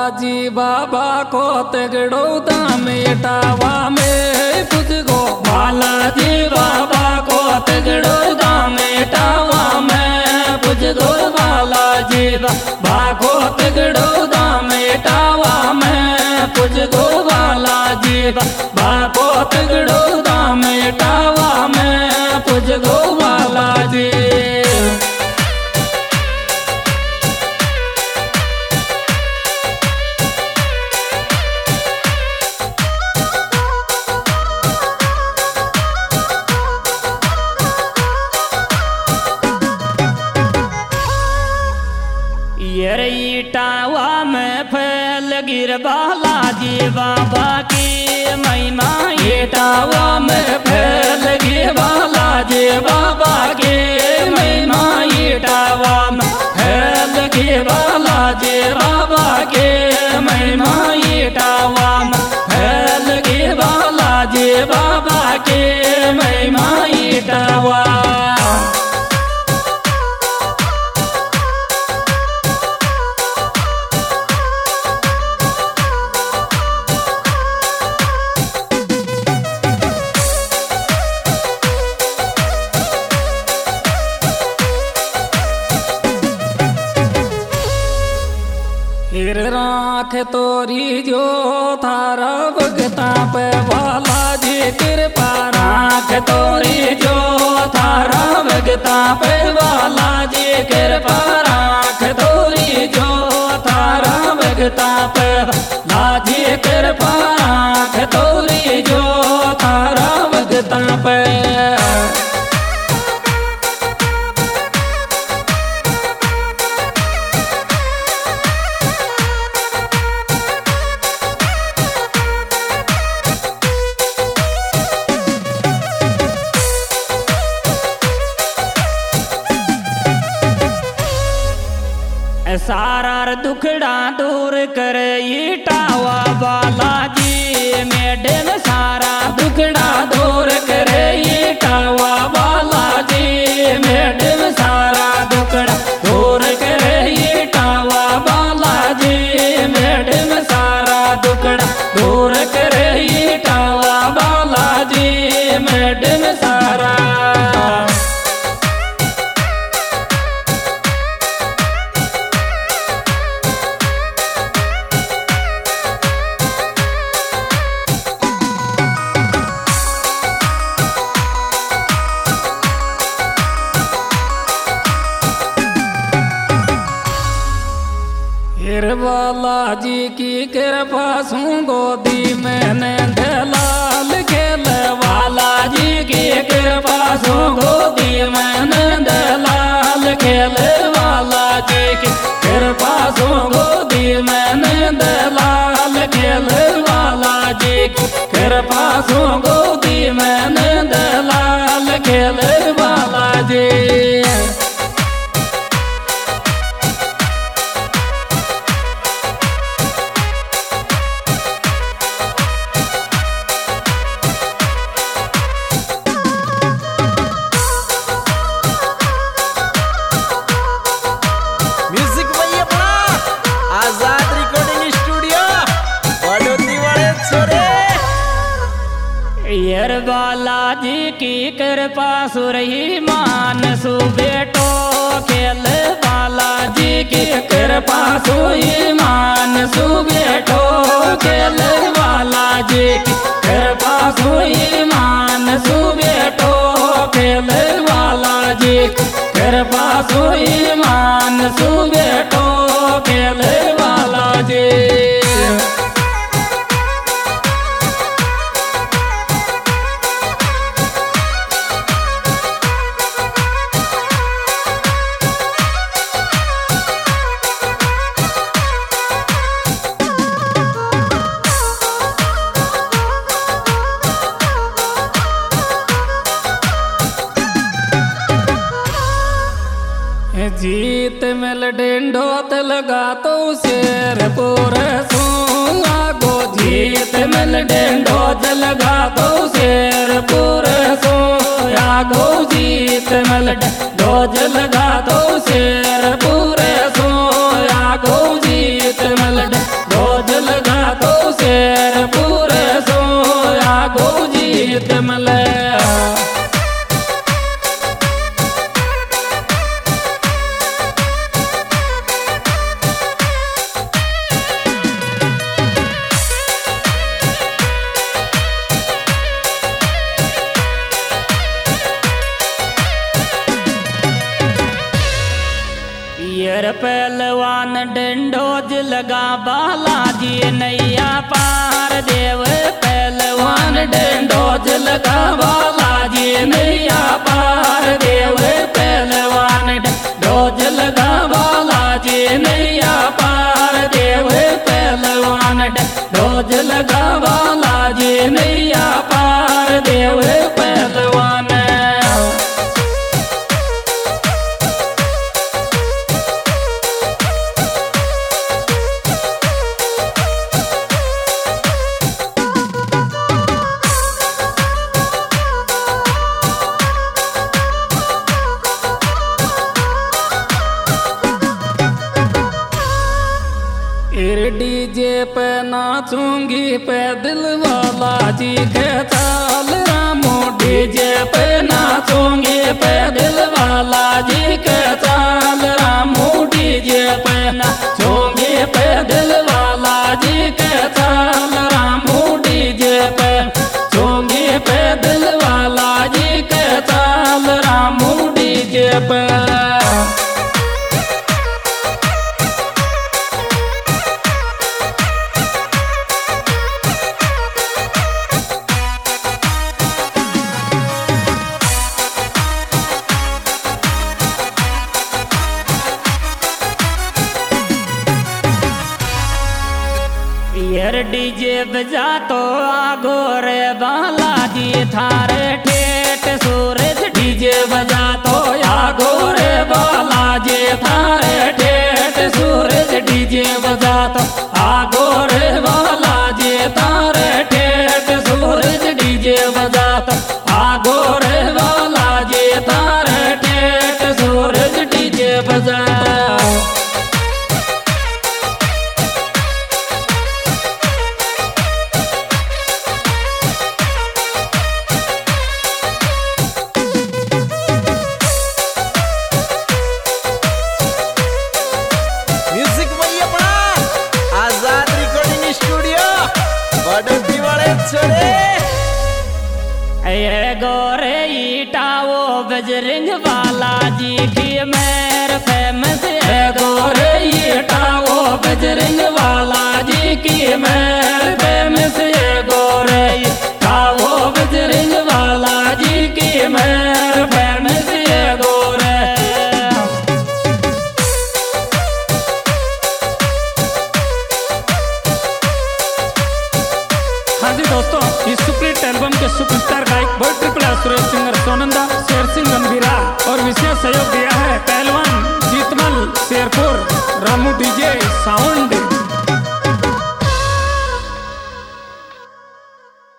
बालाजी बाबा को तगड़ो दामेटावा में कुछ गो बालाजी बाबा को तगड़ो दामेटावा में कुछ गो बालाजी बाबा को तगड़ो दामेटावा में कुछ गो बालाजी बाबा को तगड़ो दामेटावा में कुछ गो बालाजी। इटावा में फैल गिर बालाजी बाबा की महिमा इटावा में फैल गिर बालाजी बाबा की महिमा इटावा में फैल गिर बालाजी बाबा की महिमा इटावा में फैल गिर बालाजी बाबा की महिमा इटावा। राख तोरी जो थारा भगता पे बालाजी कृपा राख तोरी जो थारा भगता पे बालाजी कृपा राख तोरी जो थारा भगता पे बालाजी कृपा राख तोरी जो थारा भगता पे। सारा दुखड़ा दूर करे इटावा बालाजी मैडम सारा दुखड़ा दूर करे इटावा बालाजी मैडम सारा दुखड़ा दूर करे इटावा बालाजी मैडम सारा दुखड़ा दूर करे इटावा बालाजी मैडम सारा। बालाजी की कृपा सू गोदी मैंने दलाल खेल बालाजी की कृपा सू गोदी मैंने दलाल खेल बालाजी की कृपा सू गोदी मैंने दलाल खेल बालाजी की कृपा सू गोदी मैंने दलाल खेल बालाजी। बालाजी की कृपा सुरही मान सु बेटो खेल बालाजी की कृपा सुही मान सु बेटो खेल बालाजी की कृपा सुही मान सु बेटो खेल बालाजी कृपा सुही मान सु बेटो खेल बालाजी। जीत मिल डेंडो लगा तो शेर पूरे सूंगा गो जीत मिल डेंडो लगा तो शेर पूरे सोया गो जीत मिल डेंडो लगा तो शेर पूरे सोया गो जीत मिल डेंडो जीत मिले। ये पहलवान डंडोज लगा बालाजी नैया पार देव। पहलवान डंडोज लगा बालाजी नैया पार देव। पहलवान डंडोज लगा बालाजी नैया पार देव। पहलवान डंडोज लगा बालाजी नैया पार देव। पहलवान डीजे पे नाचूंगी पे दिल वाला जी के चाल रामो। डीजे पे नाचूंगी पे दिल वाला जी के चाल रामो। डीजे पे नाचूंगी पे दिल वाला जी के चाल रामो। डीजे पे नाचूंगी पे दिल वाला जी के चाल रामो। डीजे पे यार डीजे बजा तो आगो रे बालाजी थारे ठेठ सूरज। डीजे बजा तो आगो रे बालाजी थारे ठेठ सूरज। डीजे बजा तो आगो रे बालाजी थारे ठेठ सूरज। डीजे बजा तो आगो रे बालाजी थारे ठेठ सूरज। डीजे बजा ये गोरे ईटाओ बजरंग वाला जी की मेर फेमस। है गोरे ईटाओ बजरंग वाला जी की मेर फेमस। है गोरे ईटाओ बजरंग वाला जी की मेर फेमस। है गोरे हाँ जी दोस्तों, इस सुपरहिट एल्बम के सुपरस्टार गायक